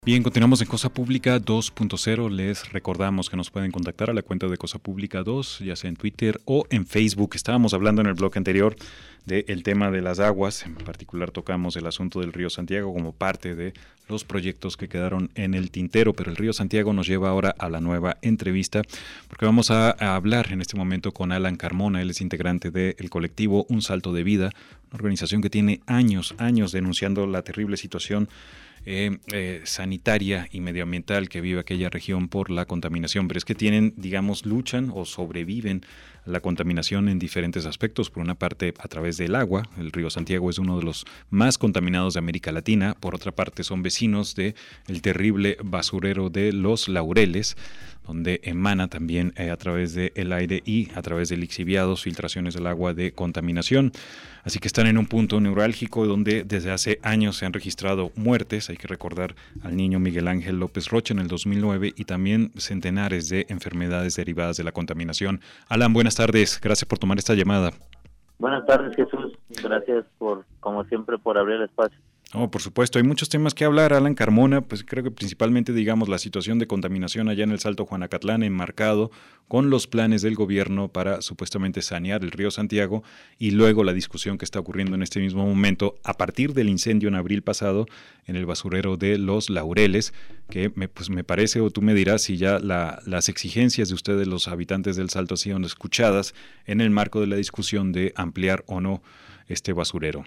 Bien, continuamos en Cosa Pública 2.0. Les recordamos que nos pueden contactar a la cuenta de Cosa Pública 2, ya sea en Twitter o en Facebook. Estábamos hablando en el bloque anterior del tema de las aguas. En particular tocamos el asunto del río Santiago como parte de los proyectos que quedaron en el tintero, pero el río Santiago nos lleva ahora a la nueva entrevista, porque vamos a hablar en este momento con Alan Carmona. Él es integrante del colectivo Un Salto de Vida, una organización que tiene años denunciando la terrible situación sanitaria y medioambiental que vive aquella región por la contaminación, pero es que luchan o sobreviven a la contaminación en diferentes aspectos. Por una parte, a través del agua. El río Santiago es uno de los más contaminados de América Latina. Por otra parte, son vecinos de el terrible basurero de Los Laureles, donde emana también a través del aire y a través de lixiviados, filtraciones del agua de contaminación. Así que están en un punto neurálgico donde desde hace años se han registrado muertes. Hay que recordar al niño Miguel Ángel López Rocha en el 2009 y también centenares de enfermedades derivadas de la contaminación. Alan, buenas tardes. Gracias por tomar esta llamada. Buenas tardes, Jesús. Gracias como siempre, por abrir el espacio. Oh, por supuesto, hay muchos temas que hablar. Alan Carmona, pues creo que principalmente, la situación de contaminación allá en el Salto Juanacatlán, enmarcado con los planes del gobierno para supuestamente sanear el río Santiago, y luego la discusión que está ocurriendo en este mismo momento a partir del incendio en abril pasado en el basurero de Los Laureles, que me parece, o tú me dirás si ya las exigencias de ustedes, los habitantes del Salto, han sido escuchadas en el marco de la discusión de ampliar o no este basurero.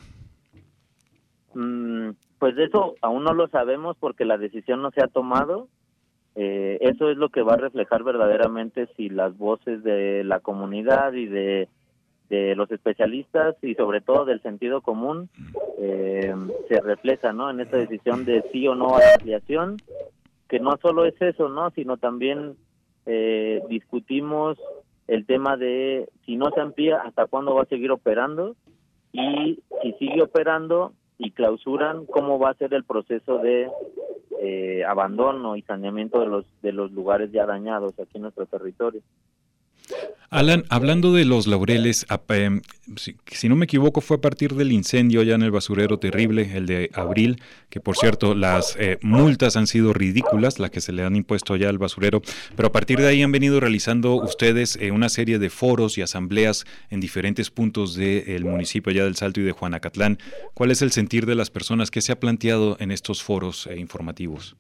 Pues de eso aún no lo sabemos porque la decisión no se ha tomado. Eso es lo que va a reflejar verdaderamente si las voces de la comunidad y de los especialistas y sobre todo del sentido común se refleja, ¿no?, en esta decisión de sí o no a la ampliación, que no solo es eso, ¿no?, sino también discutimos el tema de si no se amplía, hasta cuándo va a seguir operando, y si sigue operando y clausuran, cómo va a ser el proceso de abandono y saneamiento de los lugares ya dañados aquí en nuestro territorio. Alan, hablando de Los Laureles, si no me equivoco fue a partir del incendio allá en el basurero terrible, el de abril, que por cierto las multas han sido ridículas, las que se le han impuesto allá al basurero, pero a partir de ahí han venido realizando ustedes una serie de foros y asambleas en diferentes puntos del municipio allá del Salto y de Juanacatlán. ¿Cuál es el sentir de las personas? ¿Qué se ha planteado en estos foros informativos?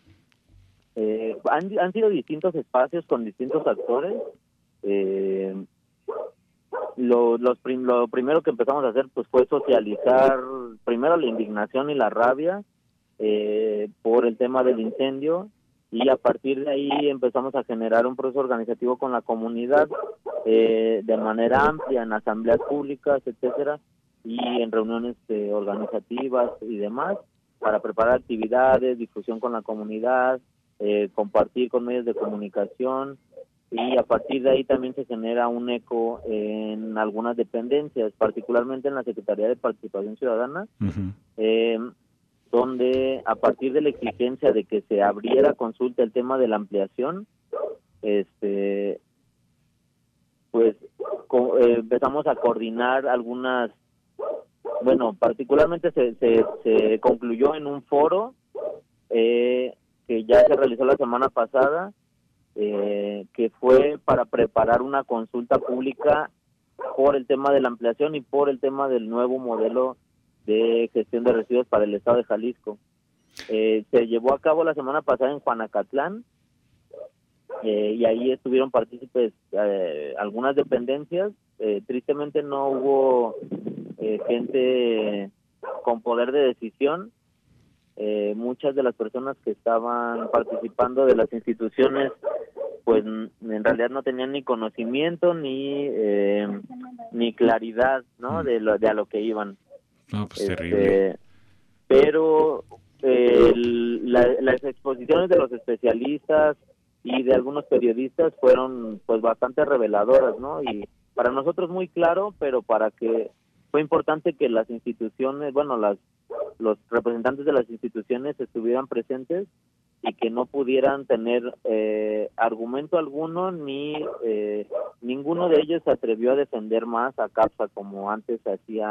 Han sido distintos espacios con distintos actores. Lo primero que empezamos a hacer pues fue socializar primero la indignación y la rabia por el tema del incendio, y a partir de ahí empezamos a generar un proceso organizativo con la comunidad de manera amplia en asambleas públicas, etcétera, y en reuniones organizativas y demás, para preparar actividades, difusión con la comunidad, compartir con medios de comunicación. Y a partir de ahí también se genera un eco en algunas dependencias, particularmente en la Secretaría de Participación Ciudadana, donde a partir de la exigencia de que se abriera consulta el tema de la ampliación, empezamos a coordinar algunas, particularmente se concluyó en un foro que ya se realizó la semana pasada, que fue para preparar una consulta pública por el tema de la ampliación y por el tema del nuevo modelo de gestión de residuos para el estado de Jalisco. Se llevó a cabo la semana pasada en Juanacatlán, y ahí estuvieron partícipes algunas dependencias. Tristemente no hubo gente con poder de decisión. Muchas de las personas que estaban participando de las instituciones pues en realidad no tenían ni conocimiento ni claridad, ¿no?, de a lo que iban. No, pues terrible. Pero las exposiciones de los especialistas y de algunos periodistas fueron pues bastante reveladoras, ¿no? Y para nosotros muy claro, pero fue importante que las instituciones, los representantes de las instituciones estuvieran presentes y que no pudieran tener argumento alguno, ni ninguno de ellos se atrevió a defender más a CAPSA como antes se hacía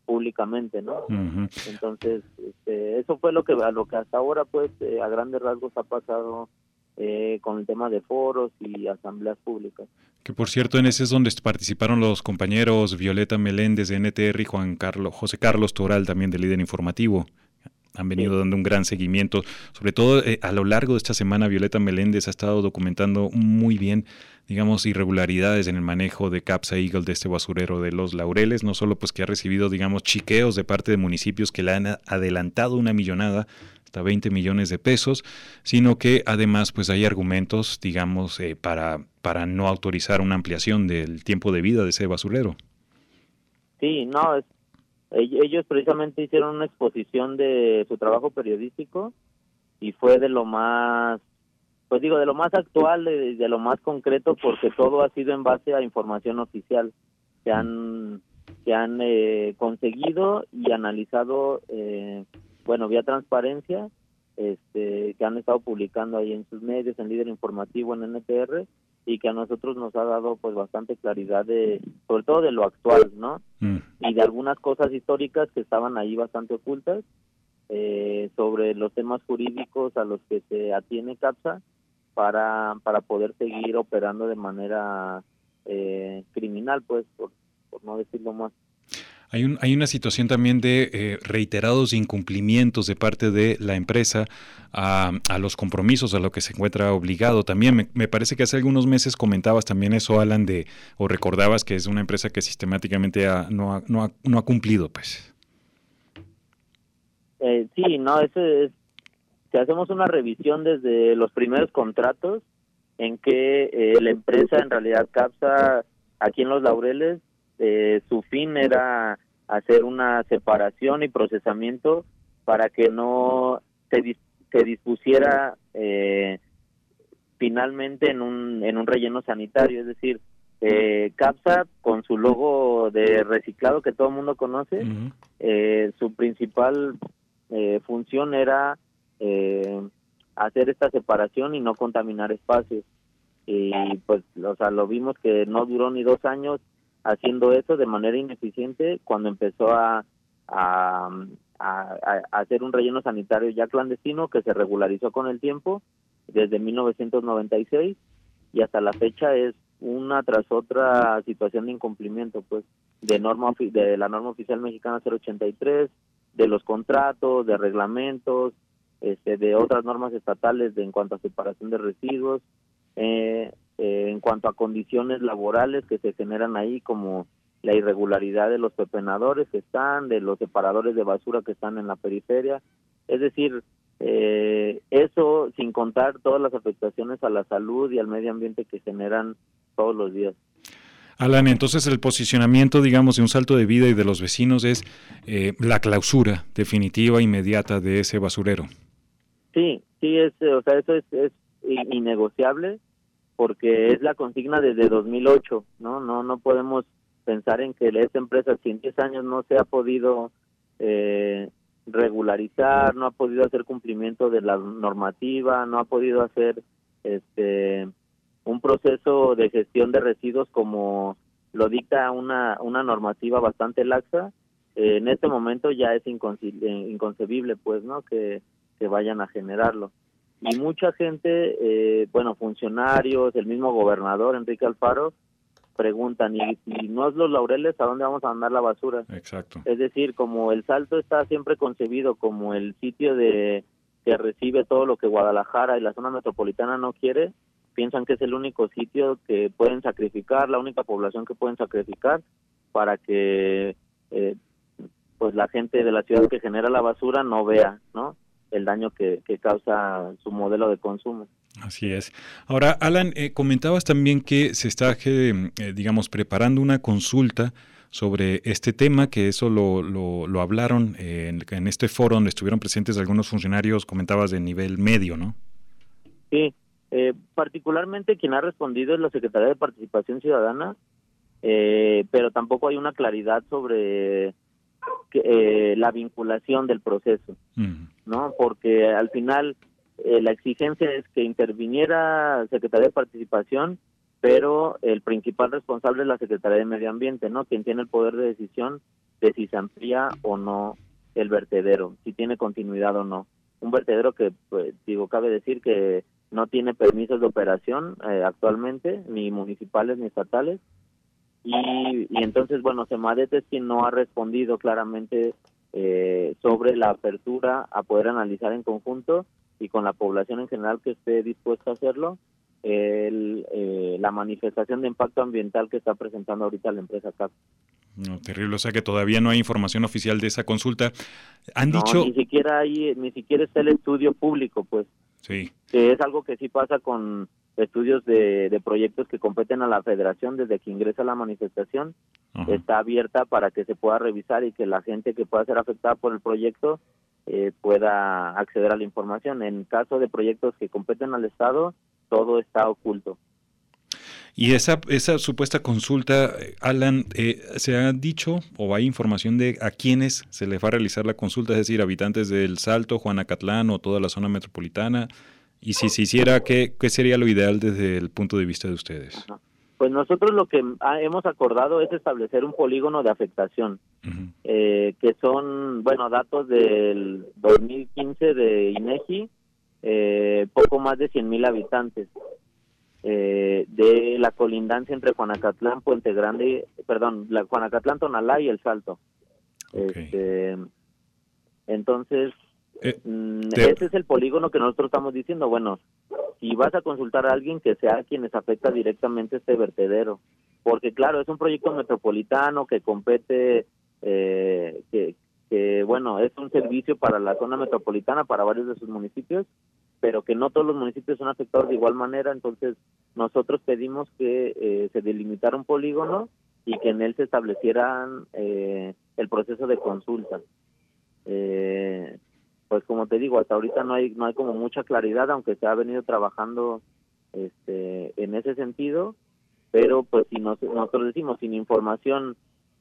públicamente, ¿no? Uh-huh. Entonces, eso fue lo que hasta ahora, pues, a grandes rasgos ha pasado con el tema de foros y asambleas públicas. Que por cierto, en ese es donde participaron los compañeros Violeta Meléndez de NTR y José Carlos Toral también de Líder Informativo. Han venido dando un gran seguimiento, sobre todo a lo largo de esta semana. Violeta Meléndez ha estado documentando muy bien, digamos, irregularidades en el manejo de Capsa Eagle, de este basurero de Los Laureles, no solo pues que ha recibido, digamos, chiqueos de parte de municipios que le han adelantado una millonada, hasta 20 millones de pesos, sino que además pues hay argumentos, digamos, para no autorizar una ampliación del tiempo de vida de ese basurero. Sí, no, ellos precisamente hicieron una exposición de su trabajo periodístico y fue de lo más, pues digo, de lo más actual, de lo más concreto, porque todo ha sido en base a información oficial que han conseguido y analizado, bueno, vía transparencia, que han estado publicando ahí en sus medios, en Líder Informativo, en NTR, y que a nosotros nos ha dado pues bastante claridad sobre todo de lo actual, ¿no? Y de algunas cosas históricas que estaban ahí bastante ocultas, sobre los temas jurídicos a los que se atiene CAPSA para poder seguir operando de manera criminal, pues, por no decirlo más. Hay una situación también de reiterados incumplimientos de parte de la empresa a los compromisos a lo que se encuentra obligado. También me parece que hace algunos meses comentabas también eso, Alan, o recordabas que es una empresa que sistemáticamente no ha cumplido, pues. Sí, no, si hacemos una revisión desde los primeros contratos en que la empresa, en realidad CAPSA, aquí en Los Laureles, su fin era hacer una separación y procesamiento para que no se dispusiera finalmente en un relleno sanitario, es decir, CAPSA con su logo de reciclado que todo el mundo conoce, su principal función era hacer esta separación y no contaminar espacios, y pues, o sea, lo vimos que no duró ni 2 años haciendo eso de manera ineficiente cuando empezó a hacer un relleno sanitario ya clandestino que se regularizó con el tiempo desde 1996 y hasta la fecha es una tras otra situación de incumplimiento, pues, de la norma oficial mexicana 083, de los contratos, de reglamentos, de otras normas estatales en cuanto a separación de residuos, en cuanto a condiciones laborales que se generan ahí, como la irregularidad de los pepenadores que están, de los separadores de basura que están en la periferia, es decir, eso sin contar todas las afectaciones a la salud y al medio ambiente que generan todos los días. Alan, entonces el posicionamiento, digamos, de Un Salto de Vida y de los vecinos es la clausura definitiva, inmediata de ese basurero. Sí, o sea, eso es innegociable, porque es la consigna desde 2008, no podemos pensar en que esta empresa, si en 10 años no se ha podido regularizar, no ha podido hacer cumplimiento de la normativa, no ha podido hacer un proceso de gestión de residuos como lo dicta una normativa bastante laxa, en este momento ya es inconcebible, pues, ¿no? Que vayan a generarlo. Y mucha gente, funcionarios, el mismo gobernador Enrique Alfaro, preguntan, y si no es Los Laureles, ¿a dónde vamos a mandar la basura? Exacto. Es decir, como El Salto está siempre concebido como el sitio que recibe todo lo que Guadalajara y la zona metropolitana no quiere, piensan que es el único sitio que pueden sacrificar, la única población que pueden sacrificar para que pues la gente de la ciudad que genera la basura no vea, ¿no?, el daño que causa su modelo de consumo. Así es. Ahora, Alan, comentabas también que se está, digamos, preparando una consulta sobre este tema, que eso lo hablaron en este foro donde estuvieron presentes algunos funcionarios, comentabas, de nivel medio, ¿no? Sí, particularmente quien ha respondido es la Secretaría de Participación Ciudadana, pero tampoco hay una claridad sobre la vinculación del proceso, ¿no? Porque al final la exigencia es que interviniera Secretaría de Participación, pero el principal responsable es la Secretaría de Medio Ambiente, ¿no? Quien tiene el poder de decisión de si se amplía o no el vertedero, si tiene continuidad o no. Un vertedero que, pues, cabe decir que no tiene permisos de operación actualmente, ni municipales ni estatales, y entonces, bueno, Semarnat es quien no ha respondido claramente sobre la apertura a poder analizar en conjunto y con la población en general que esté dispuesta a hacerlo, la manifestación de impacto ambiental que está presentando ahorita la empresa CAP. No, terrible, o sea que todavía no hay información oficial de esa consulta. Han dicho... ni siquiera está el estudio público, pues. Sí. Que es algo que sí pasa con estudios de proyectos que competen a la federación. Desde que ingresa la manifestación, está abierta para que se pueda revisar y que la gente que pueda ser afectada por el proyecto pueda acceder a la información. En caso de proyectos que competen al Estado, todo está oculto. Y esa supuesta consulta, Alan, ¿se ha dicho o hay información de a quiénes se les va a realizar la consulta? Es decir, habitantes del Salto, Juanacatlán o toda la zona metropolitana. Y si se hiciera, ¿qué sería lo ideal desde el punto de vista de ustedes? Ajá. Pues nosotros lo que hemos acordado es establecer un polígono de afectación, que son, bueno, datos del 2015 de INEGI, poco más de 100,000 habitantes. De la colindancia entre Juanacatlán, Juanacatlán, Tonalá y El Salto. Okay. Entonces, ese es el polígono que nosotros estamos diciendo. Bueno, si vas a consultar a alguien, que sea quienes afecta directamente este vertedero, porque claro, es un proyecto metropolitano que compete, bueno, es un servicio para la zona metropolitana, para varios de sus municipios, pero que no todos los municipios son afectados de igual manera. Entonces nosotros pedimos que se delimitara un polígono y que en él se establecieran el proceso de consulta. Pues como te digo, hasta ahorita no hay como mucha claridad, aunque se ha venido trabajando en ese sentido, pero pues si nosotros decimos sin información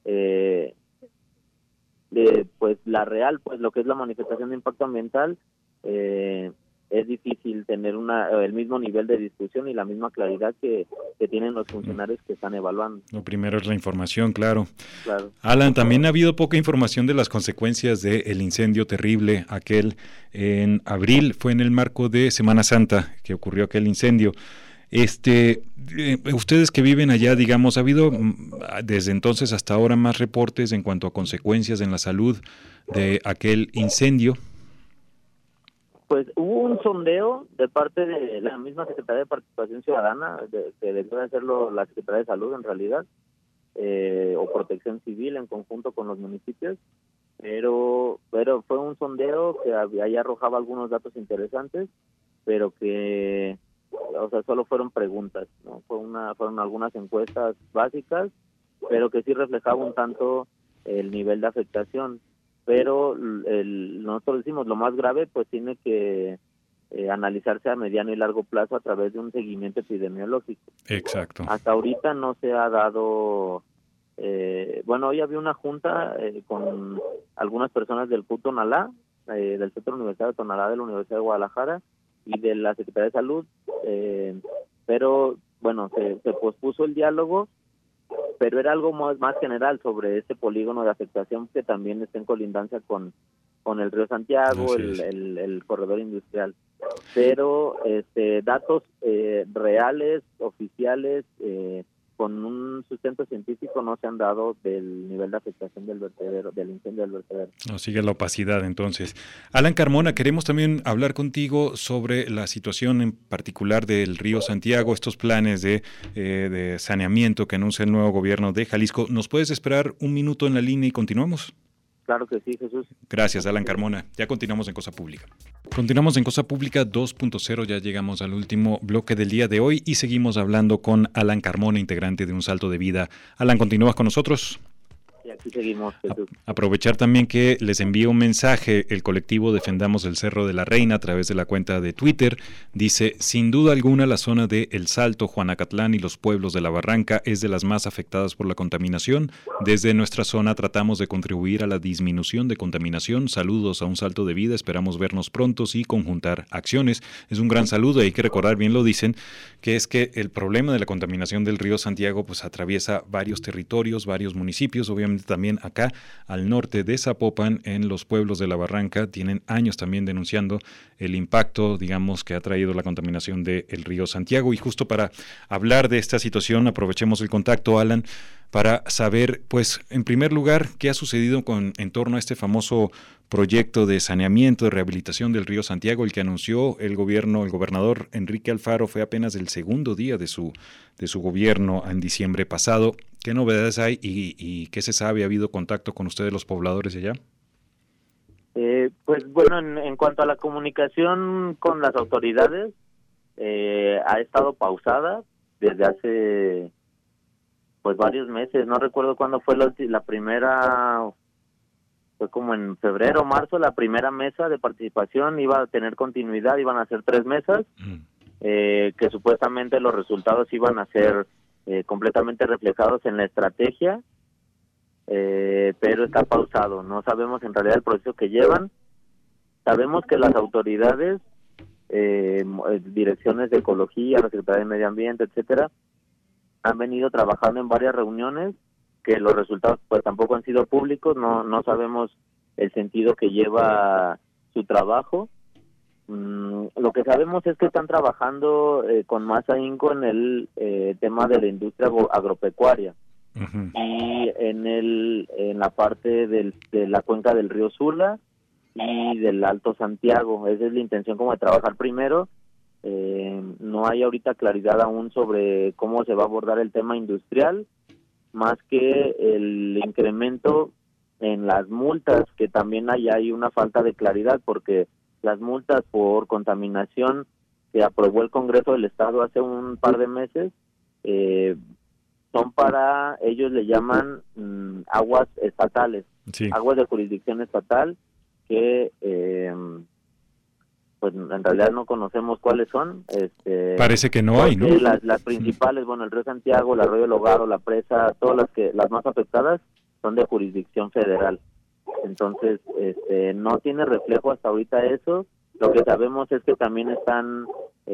pues la real, pues lo que es la manifestación de impacto ambiental, es difícil tener el mismo nivel de discusión y la misma claridad que tienen los funcionarios que están evaluando. Lo primero es la información, claro. Alan, también ha habido poca información de las consecuencias del incendio terrible, aquel en abril, fue en el marco de Semana Santa que ocurrió aquel incendio. Ustedes que viven allá, digamos, ¿ha habido desde entonces hasta ahora más reportes en cuanto a consecuencias en la salud de aquel incendio? Pues hubo un sondeo de parte de la misma Secretaría de Participación Ciudadana, que debió de hacerlo la Secretaría de Salud en realidad, o Protección Civil en conjunto con los municipios, pero fue un sondeo que ahí arrojaba algunos datos interesantes, pero que, o sea, solo fueron preguntas, ¿no? Fueron algunas encuestas básicas, pero que sí reflejaba un tanto el nivel de afectación. Pero nosotros decimos, lo más grave pues tiene que analizarse a mediano y largo plazo a través de un seguimiento epidemiológico. Exacto. Hasta ahorita no se ha dado, bueno, hoy había una junta con algunas personas del CUT Tonalá, del Centro Universitario de Tonalá de la Universidad de Guadalajara y de la Secretaría de Salud, pero bueno, se pospuso el diálogo, pero era algo más general sobre este polígono de afectación que también está en colindancia con el río Santiago, el corredor industrial. Pero datos reales, oficiales, con un sustento científico no se han dado del nivel de afectación del vertedero, del incendio del vertedero. No, sigue la opacidad entonces. Alan Carmona, queremos también hablar contigo sobre la situación en particular del río Santiago, estos planes de saneamiento que anuncia el nuevo gobierno de Jalisco. ¿Nos puedes esperar un minuto en la línea y continuamos? Claro que sí, Jesús. Gracias, Alan Carmona. Ya continuamos en Cosa Pública. Continuamos en Cosa Pública 2.0, ya llegamos al último bloque del día de hoy y seguimos hablando con Alan Carmona, integrante de Un Salto de Vida. Alan, ¿continúas con nosotros? Y aquí seguimos, Jesús. Aprovechar también que les envío un mensaje el colectivo Defendamos el Cerro de la Reina a través de la cuenta de Twitter. Dice, sin duda alguna la zona de El Salto, Juanacatlán y los pueblos de la Barranca es de las más afectadas por la contaminación. Desde nuestra zona tratamos de contribuir a la disminución de contaminación. Saludos a Un Salto de Vida, esperamos vernos prontos y conjuntar acciones. Es un gran saludo y hay que recordar, bien lo dicen, que es que el problema de la contaminación del río Santiago pues atraviesa varios territorios, varios municipios, obviamente también acá al norte de Zapopan, en los pueblos de la Barranca, tienen años también denunciando el impacto, digamos, que ha traído la contaminación del río Santiago. Y justo para hablar de esta situación, aprovechemos el contacto, Alan, para saber, pues, en primer lugar, qué ha sucedido en torno a este famoso proyecto de saneamiento, de rehabilitación del río Santiago, el que anunció el gobernador Enrique Alfaro. Fue apenas el segundo día de su gobierno en diciembre pasado. ¿Qué novedades hay y qué se sabe? ¿Ha habido contacto con ustedes, los pobladores de allá? Pues bueno, en cuanto a la comunicación con las autoridades, ha estado pausada desde hace pues varios meses. No recuerdo cuándo fue la primera, fue como en febrero o marzo, la primera mesa de participación. Iba a tener continuidad, iban a ser 3 mesas, que supuestamente los resultados iban a ser completamente reflejados en la estrategia, pero está pausado. No sabemos en realidad el proceso que llevan. Sabemos que las autoridades, direcciones de ecología, la Secretaría de Medio Ambiente, etcétera, han venido trabajando en varias reuniones, que los resultados pues tampoco han sido públicos. No sabemos el sentido que lleva su trabajo. Lo que sabemos es que están trabajando con más ahínco en el tema de la industria agropecuaria. Uh-huh. Y en la parte de la cuenca del río Sula y del Alto Santiago. Esa es la intención, como de trabajar primero. No hay ahorita claridad aún sobre cómo se va a abordar el tema industrial, más que el incremento en las multas, que también hay una falta de claridad, porque las multas por contaminación que aprobó el Congreso del Estado hace un par de meses son para, ellos le llaman aguas estatales, sí, aguas de jurisdicción estatal, que pues en realidad no conocemos cuáles son. Parece que no hay, ¿no? Las principales, bueno, el río Santiago, el arroyo Logaro, la presa, todas las más afectadas son de jurisdicción federal. Entonces, no tiene reflejo hasta ahorita eso. Lo que sabemos es que también están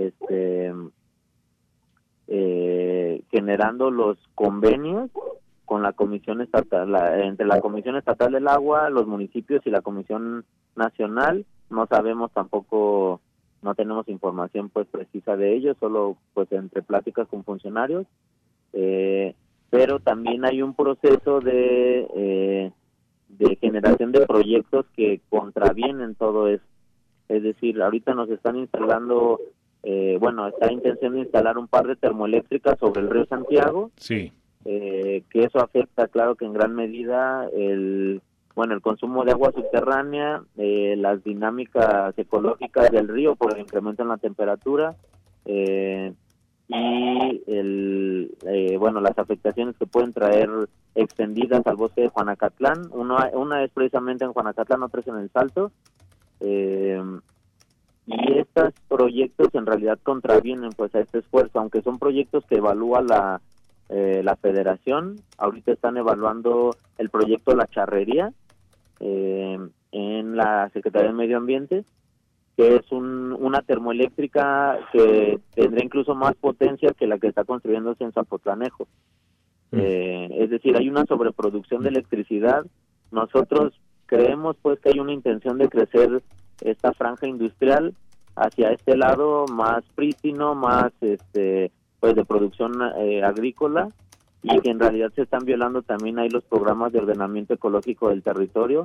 generando los convenios con la Comisión Estatal, entre la Comisión Estatal del Agua, los municipios y la Comisión Nacional. No sabemos tampoco, no tenemos información pues precisa de ello, solo pues entre pláticas con funcionarios, pero también hay un proceso de generación de proyectos que contravienen todo eso. Es decir, ahorita nos están instalando, está la intención de instalar un par de termoeléctricas sobre el río Santiago. Sí. Que eso afecta, claro, que en gran medida el consumo de agua subterránea, las dinámicas ecológicas del río por el incremento en la temperatura, y las afectaciones que pueden traer extendidas al bosque de Juanacatlán. Una es precisamente en Juanacatlán, otra es en El Salto, y estos proyectos en realidad contravienen pues a este esfuerzo, aunque son proyectos que evalúa la Federación. Ahorita están evaluando el proyecto La Charrería en la Secretaría de Medio Ambiente, que es una termoeléctrica que tendrá incluso más potencia que la que está construyéndose en Zapotlanejo. Es decir, hay una sobreproducción de electricidad. Nosotros creemos pues que hay una intención de crecer esta franja industrial hacia este lado más prístino, más pues de producción agrícola, y que en realidad se están violando también ahí los programas de ordenamiento ecológico del territorio.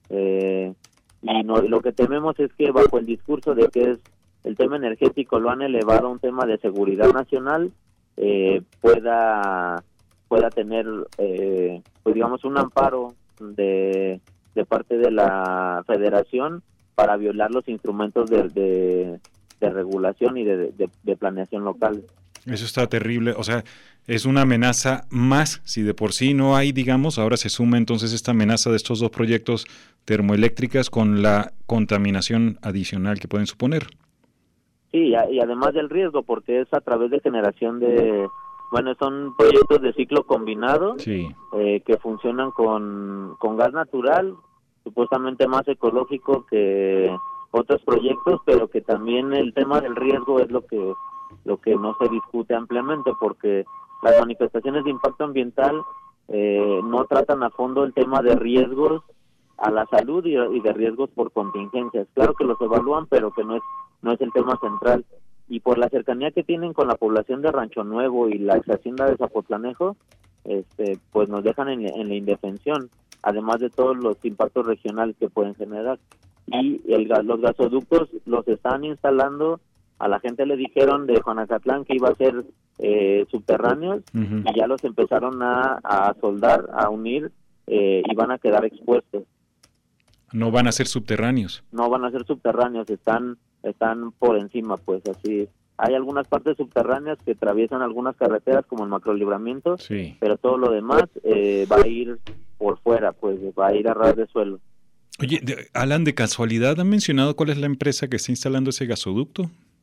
Lo que tememos es que bajo el discurso de que es el tema energético lo han elevado a un tema de seguridad nacional, pueda tener pues digamos un amparo de parte de la Federación para violar los instrumentos de regulación y de planeación local. Eso está terrible, o sea, es una amenaza más, si de por sí no hay, digamos, ahora se suma entonces esta amenaza de estos dos proyectos termoeléctricas con la contaminación adicional que pueden suponer. Sí, y además del riesgo, porque es a través de generación bueno, son proyectos de ciclo combinado, Sí. Que funcionan con gas natural, supuestamente más ecológico que otros proyectos, pero que también el tema del riesgo es lo que no se discute ampliamente, porque las manifestaciones de impacto ambiental no tratan a fondo el tema de riesgos a la salud y de riesgos por contingencias. Claro que los evalúan, pero que no es el tema central. Y por la cercanía que tienen con la población de Rancho Nuevo y la ex hacienda de Zapotlanejo, pues nos dejan en la indefensión, además de todos los impactos regionales que pueden generar. Y los gasoductos los están instalando, a la gente le dijeron de Juanacatlán que iba a ser subterráneos, Uh-huh. y ya los empezaron a soldar, a unir, y van a quedar expuestos. No van a ser subterráneos. No van a ser subterráneos, están por encima, pues así. Hay algunas partes subterráneas que atraviesan algunas carreteras como el Macrolibramiento, Sí. pero todo lo demás va a ir por fuera, pues va a ir a ras de suelo. Oye, Alan, de casualidad, ¿han mencionado cuál es la empresa que está instalando ese gasoducto?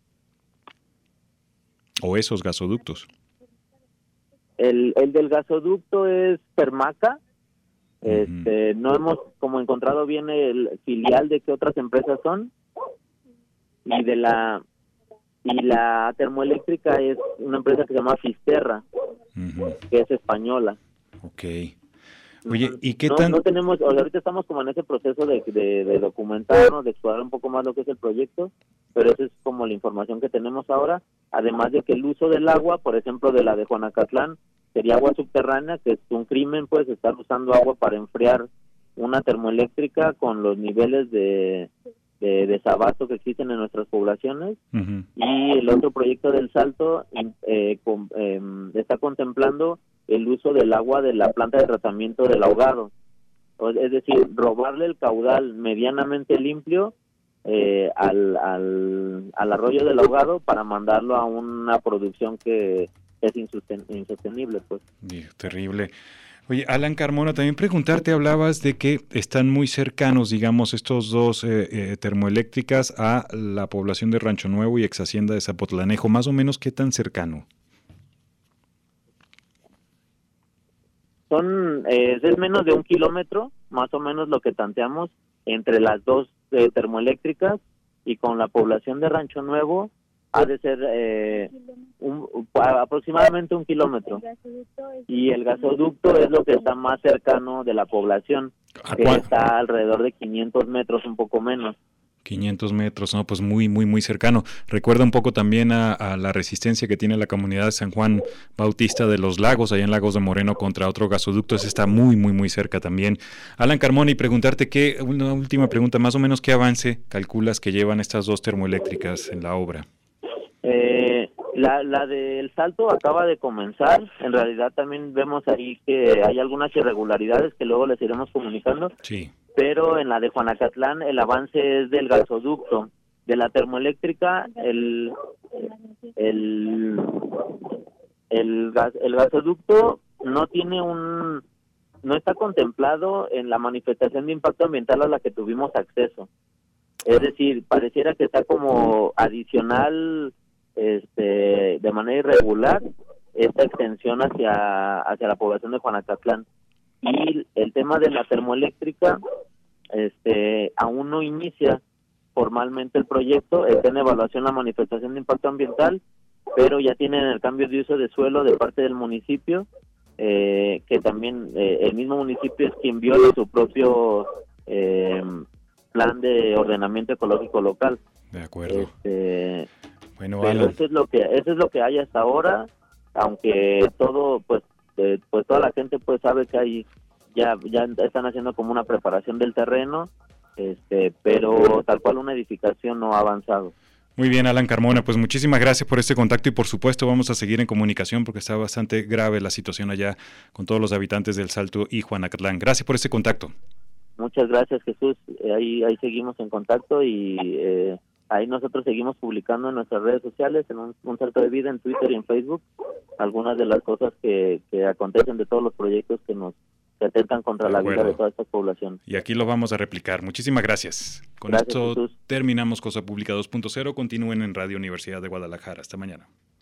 ¿O esos gasoductos? El del gasoducto es Permaca. Uh-huh. No hemos como encontrado bien el filial de qué otras empresas son, y la termoeléctrica es una empresa que se llama Fisterra, Uh-huh. que es española. Ok. Oye, ¿y qué no, tan...? no tenemos, o sea, ahorita estamos como en ese proceso de documentarnos, de explorar un poco más lo que es el proyecto, pero esa es como la información que tenemos ahora, además de que el uso del agua, por ejemplo, de la de Juanacatlán, sería agua subterránea, que es un crimen, pues, estar usando agua para enfriar una termoeléctrica con los niveles de desabasto que existen en nuestras poblaciones. Uh-huh. Y el otro proyecto del Salto está contemplando el uso del agua de la planta de tratamiento del ahogado, es decir, robarle el caudal medianamente limpio al arroyo del ahogado para mandarlo a una producción que es insostenible, pues. Terrible. Oye, Alan Carmona, también preguntarte, hablabas de que están muy cercanos, digamos, estos dos termoeléctricas a la población de Rancho Nuevo y ex hacienda de Zapotlanejo. Más o menos, ¿qué tan cercano? Es menos de 1 kilómetro, más o menos lo que tanteamos entre las dos termoeléctricas, y con la población de Rancho Nuevo ha de ser aproximadamente 1 kilómetro. Y el gasoducto es lo que está más cercano de la población, que está alrededor de 500 metros, un poco menos. 500 metros, no, pues muy, muy, muy cercano. Recuerda un poco también a la resistencia que tiene la comunidad de San Juan Bautista de los Lagos, allá en Lagos de Moreno, contra otro gasoducto. Ese está muy, muy, muy cerca también. Alan Carmona, y preguntarte una última pregunta, más o menos, ¿qué avance calculas que llevan estas dos termoeléctricas en la obra? La del Salto acaba de comenzar. En realidad también vemos ahí que hay algunas irregularidades que luego les iremos comunicando. Sí. Pero en la de Juanacatlán el avance es del gasoducto. De la termoeléctrica, el gasoducto no está contemplado en la manifestación de impacto ambiental a la que tuvimos acceso. Es decir, pareciera que está como adicional, de manera irregular, esta extensión hacia la población de Juanacatlán. Y el tema de la termoeléctrica, aún no inicia formalmente el proyecto. Está en evaluación la manifestación de impacto ambiental, pero ya tienen el cambio de uso de suelo de parte del municipio, que también el mismo municipio es quien viola su propio plan de ordenamiento ecológico local. De acuerdo. Bueno, pero eso es lo que hay hasta ahora, aunque todo, pues toda la gente pues sabe que hay ya están haciendo como una preparación del terreno, pero tal cual una edificación no ha avanzado. Muy bien, Alan Carmona, pues muchísimas gracias por este contacto y por supuesto vamos a seguir en comunicación porque está bastante grave la situación allá con todos los habitantes del Salto y Juanacatlán. Gracias por este contacto. Muchas gracias, Jesús. Ahí seguimos en contacto y ahí nosotros seguimos publicando en nuestras redes sociales, en un Salto de Vida en Twitter y en Facebook, algunas de las cosas que acontecen, de todos los proyectos que atentan contra la vida de todas estas poblaciones. Y aquí lo vamos a replicar. Muchísimas gracias. Con Gracias, esto Jesús. terminamos Cosa Pública 2.0. Continúen en Radio Universidad de Guadalajara. Hasta mañana.